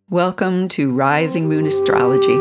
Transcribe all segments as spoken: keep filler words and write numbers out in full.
Welcome to Rising Moon Astrology.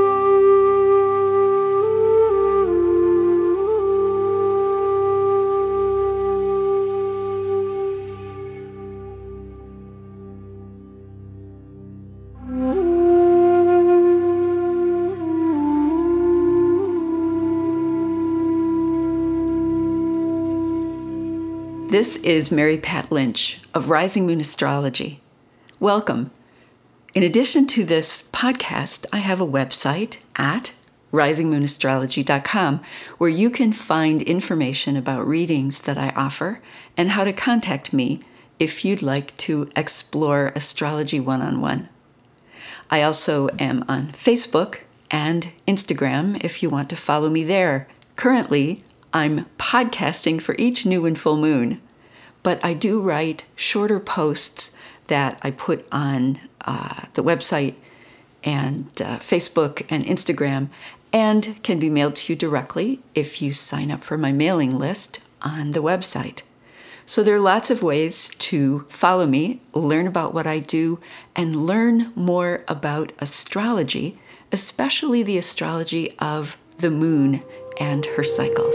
This is Mary Pat Lynch of Rising Moon Astrology. Welcome. In addition to this podcast, I have a website at rising moon astrology dot com where you can find information about readings that I offer and how to contact me if you'd like to explore astrology one-on-one. I also am on Facebook and Instagram if you want to follow me there. Currently, I'm podcasting for each new and full moon, but I do write shorter posts that I put on uh, the website and uh, Facebook and Instagram, and can be mailed to you directly if you sign up for my mailing list on the website. So there are lots of ways to follow me, learn about what I do, and learn more about astrology, especially the astrology of the moon and her cycles.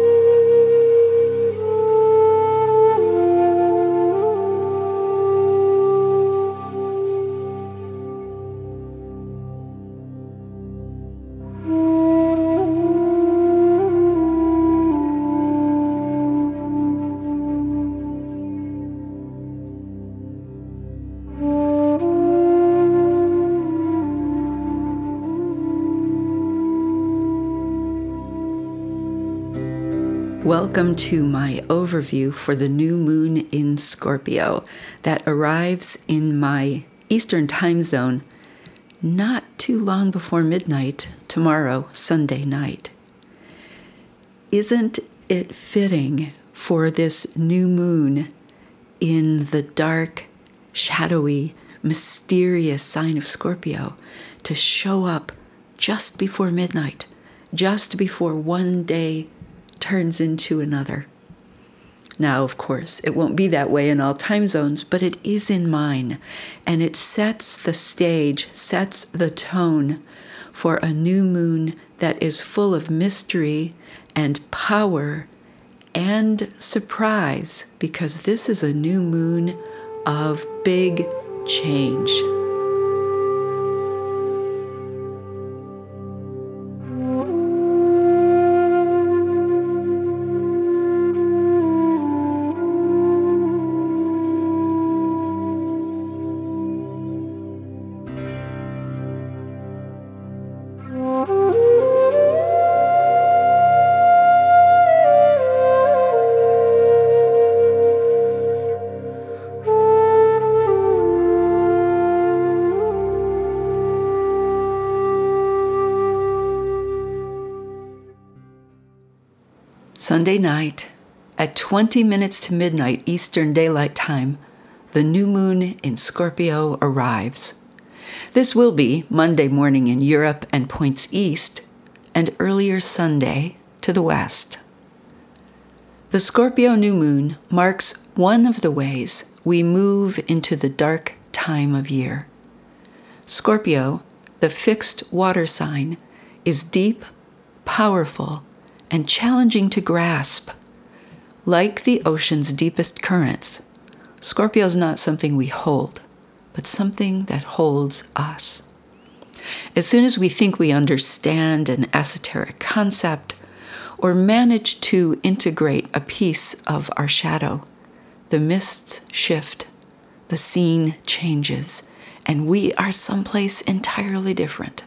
Welcome to my overview for the new moon in Scorpio that arrives in my Eastern time zone not too long before midnight tomorrow, Sunday night. Isn't it fitting for this new moon in the dark, shadowy, mysterious sign of Scorpio to show up just before midnight, just before one day turns into another? Now, of course, it won't be that way in all time zones, but it is in mine, and it sets the stage, sets the tone for a new moon that is full of mystery and power and surprise, because this is a new moon of big change. Sunday night, at twenty minutes to midnight Eastern Daylight Time, the new moon in Scorpio arrives. This will be Monday morning in Europe and points east, and earlier Sunday to the west. The Scorpio new moon marks one of the ways we move into the dark time of year. Scorpio, the fixed water sign, is deep, powerful, and challenging to grasp. Like the ocean's deepest currents, Scorpio is not something we hold, but something that holds us. As soon as we think we understand an esoteric concept or manage to integrate a piece of our shadow, the mists shift, the scene changes, and we are someplace entirely different.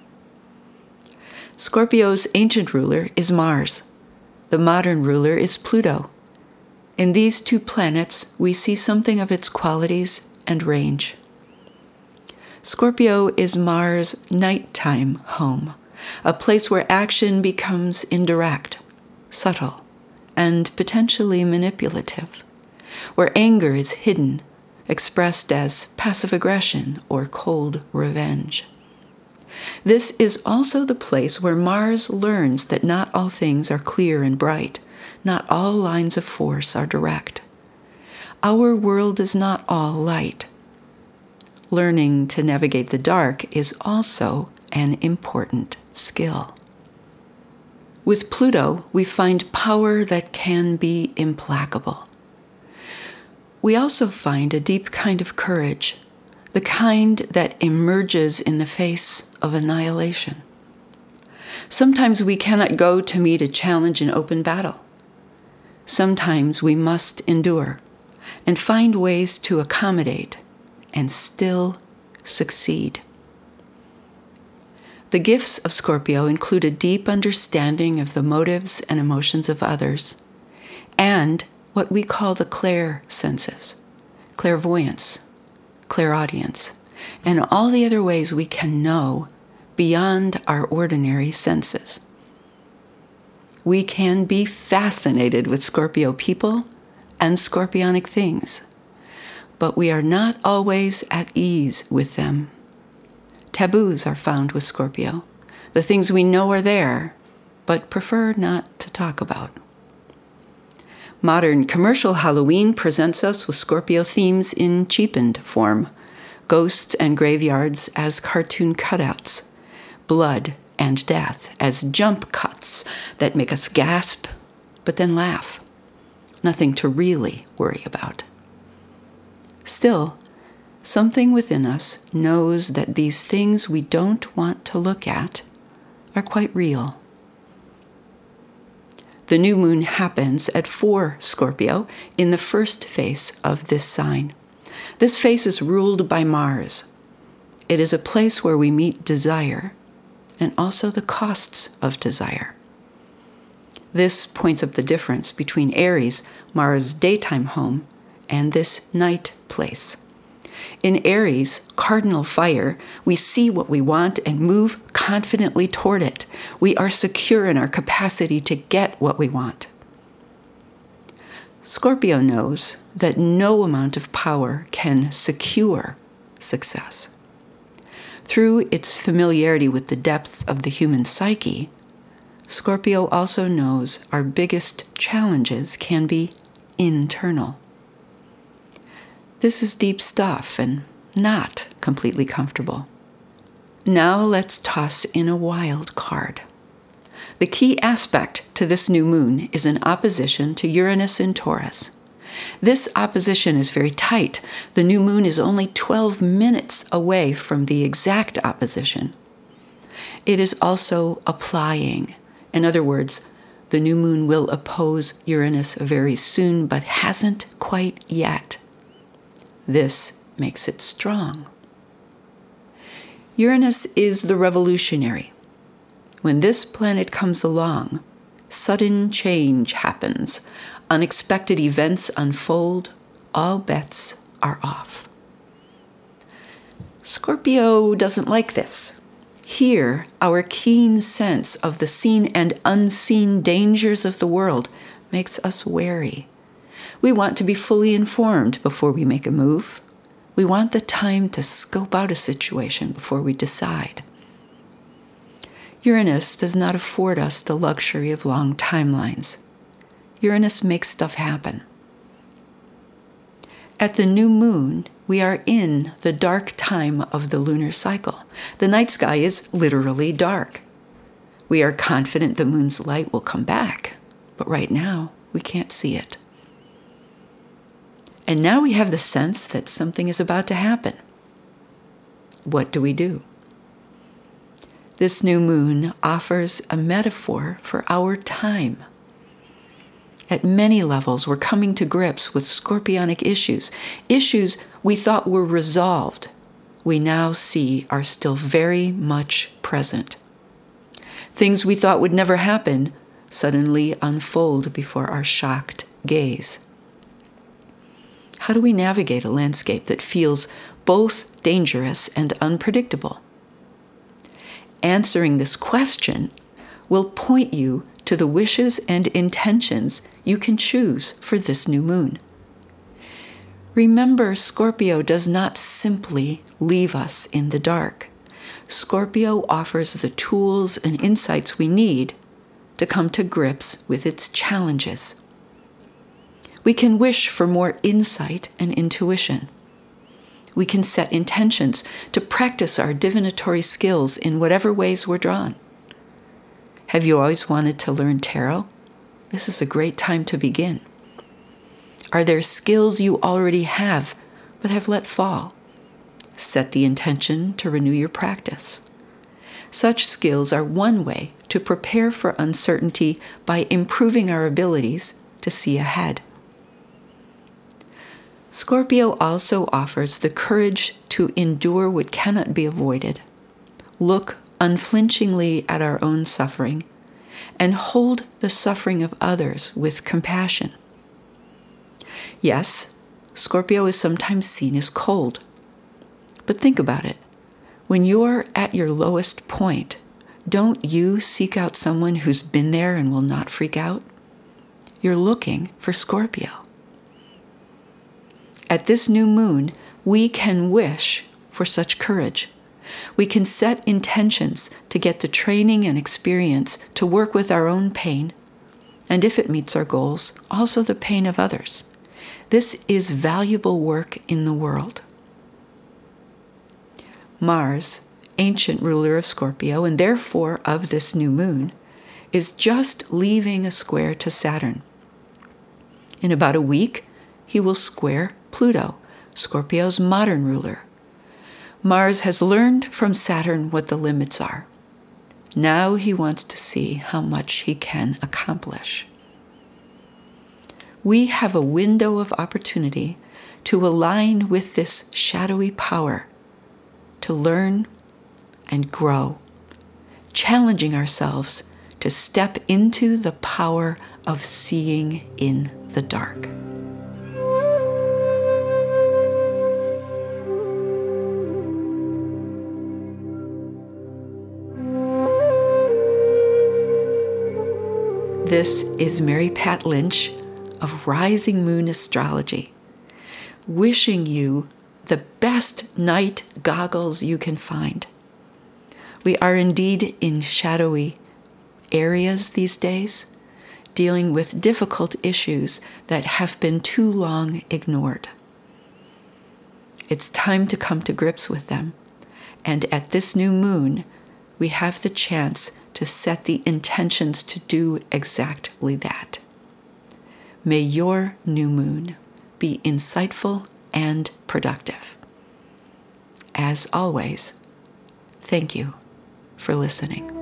Scorpio's ancient ruler is Mars. The modern ruler is Pluto. In these two planets, we see something of its qualities and range. Scorpio is Mars' nighttime home, a place where action becomes indirect, subtle, and potentially manipulative, where anger is hidden, expressed as passive aggression or cold revenge. This is also the place where Mars learns that not all things are clear and bright, not all lines of force are direct. Our world is not all light. learning to navigate the dark is also an important skill. With Pluto, we find power that can be implacable. We also find a deep kind of courage, the kind that emerges in the face of annihilation. Sometimes we cannot go to meet a challenge in open battle. Sometimes we must endure and find ways to accommodate and still succeed. The gifts of Scorpio include a deep understanding of the motives and emotions of others, and what we call the clair senses, clairvoyance, clairaudience, and all the other ways we can know beyond our ordinary senses. We can be fascinated with Scorpio people and scorpionic things, but we are not always at ease with them. Taboos are found with Scorpio, the things we know are there, but prefer not to talk about. Modern commercial Halloween presents us with Scorpio themes in cheapened form, ghosts and graveyards as cartoon cutouts, blood and death as jump cuts that make us gasp, but then laugh. Nothing to really worry about. Still, something within us knows that these things we don't want to look at are quite real. The new moon happens at four Scorpio in the first phase of this sign. This phase is ruled by Mars. It is a place where we meet desire and also the costs of desire. This points up the difference between Aries, Mars' daytime home, and this night place. In Aries, cardinal fire, we see what we want and move confidently toward it. We are secure in our capacity to get what we want. Scorpio knows that no amount of power can secure success. Through its familiarity with the depths of the human psyche, Scorpio also knows our biggest challenges can be internal. This is deep stuff and not completely comfortable. Now let's toss in a wild card. The key aspect to this new moon is an opposition to Uranus in Taurus. This opposition is very tight. The new moon is only twelve minutes away from the exact opposition. It is also applying. In other words, the new moon will oppose Uranus very soon, but hasn't quite yet. This makes it strong. Uranus is the revolutionary. When this planet comes along, sudden change happens. Unexpected events unfold. All bets are off. Scorpio doesn't like this. Here, our keen sense of the seen and unseen dangers of the world makes us wary. We want to be fully informed before we make a move. We want the time to scope out a situation before we decide. Uranus does not afford us the luxury of long timelines. Uranus makes stuff happen. At the new moon, we are in the dark time of the lunar cycle. The night sky is literally dark. We are confident the moon's light will come back, but right now we can't see it. And now we have the sense that something is about to happen. What do we do? This new moon offers a metaphor for our time. At many levels, we're coming to grips with scorpionic issues. Issues we thought were resolved, we now see are still very much present. Things we thought would never happen suddenly unfold before our shocked gaze. How do we navigate a landscape that feels both dangerous and unpredictable? Answering this question will point you to the wishes and intentions you can choose for this new moon. Remember, Scorpio does not simply leave us in the dark. Scorpio offers the tools and insights we need to come to grips with its challenges. We can wish for more insight and intuition. We can set intentions to practice our divinatory skills in whatever ways we're drawn. Have you always wanted to learn tarot? This is a great time to begin. Are there skills you already have but have let fall? Set the intention to renew your practice. Such skills are one way to prepare for uncertainty by improving our abilities to see ahead. Scorpio also offers the courage to endure what cannot be avoided, look unflinchingly at our own suffering, and hold the suffering of others with compassion. Yes, Scorpio is sometimes seen as cold. But think about it. When you're at your lowest point, don't you seek out someone who's been there and will not freak out? You're looking for Scorpio. At this new moon, we can wish for such courage. We can set intentions to get the training and experience to work with our own pain, and if it meets our goals, also the pain of others. This is valuable work in the world. Mars, ancient ruler of Scorpio, and therefore of this new moon, is just leaving a square to Saturn. In about a week, he will square Pluto, Scorpio's modern ruler. Mars has learned from Saturn what the limits are. Now he wants to see how much he can accomplish. We have a window of opportunity to align with this shadowy power, to learn and grow, challenging ourselves to step into the power of seeing in the dark. This is Mary Pat Lynch of Rising Moon Astrology, wishing you the best night goggles you can find. We are indeed in shadowy areas these days, dealing with difficult issues that have been too long ignored. It's time to come to grips with them, and at this new moon, we have the chance to set the intentions to do exactly that. May your new moon be insightful and productive. As always, thank you for listening.